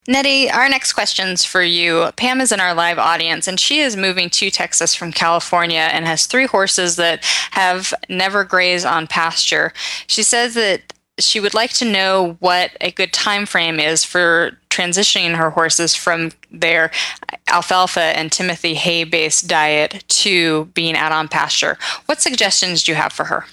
Nettie, our next question's for you. Pam is in our live audience, and she is moving to Texas from California and has three horses that have never grazed on pasture. She says that she would like to know what a good time frame is for transitioning her horses from their alfalfa and Timothy hay-based diet to being out on pasture. What suggestions do you have for her?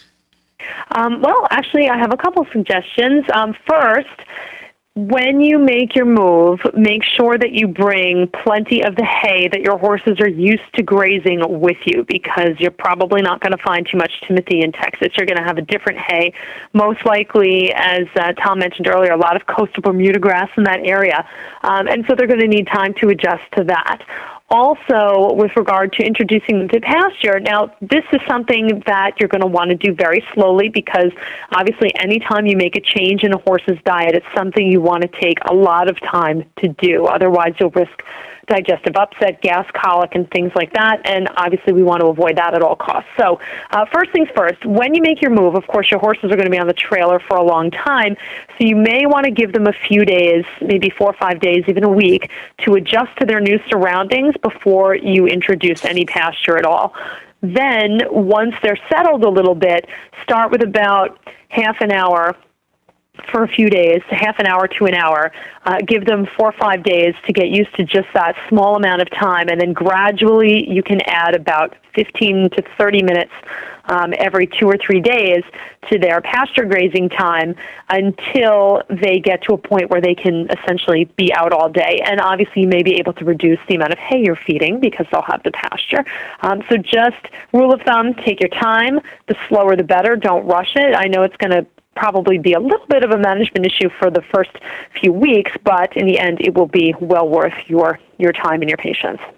Well, actually, I have a couple suggestions. First, when you make your move, make sure that you bring plenty of the hay that your horses are used to grazing with you, because you're probably not going to find too much Timothy in Texas. You're going to have a different hay. Most likely, as Tom mentioned earlier, a lot of coastal Bermuda grass in that area. And so they're going to need time to adjust to that. Also, with regard to introducing them to pasture, now this is something that you're going to want to do very slowly, because obviously anytime you make a change in a horse's diet, it's something you want to take a lot of time to do. Otherwise, you'll risk digestive upset, gas, colic, and things like that, and obviously we want to avoid that at all costs. So first things first, when you make your move, of course your horses are going to be on the trailer for a long time, so you may want to give them a few days, maybe 4 or 5 days, even a week, to adjust to their new surroundings before you introduce any pasture at all. Then, once they're settled a little bit, start with about half an hour for a few days, half an hour to an hour. Give them 4 or 5 days to get used to just that small amount of time, and then gradually you can add about 15 to 30 minutes every 2 or 3 days to their pasture grazing time until they get to a point where they can essentially be out all day. And obviously you may be able to reduce the amount of hay you're feeding because they'll have the pasture. So just rule of thumb, take your time. The slower the better. Don't rush it. I know it's going to probably be a little bit of a management issue for the first few weeks, but in the end it will be well worth your time and your patience.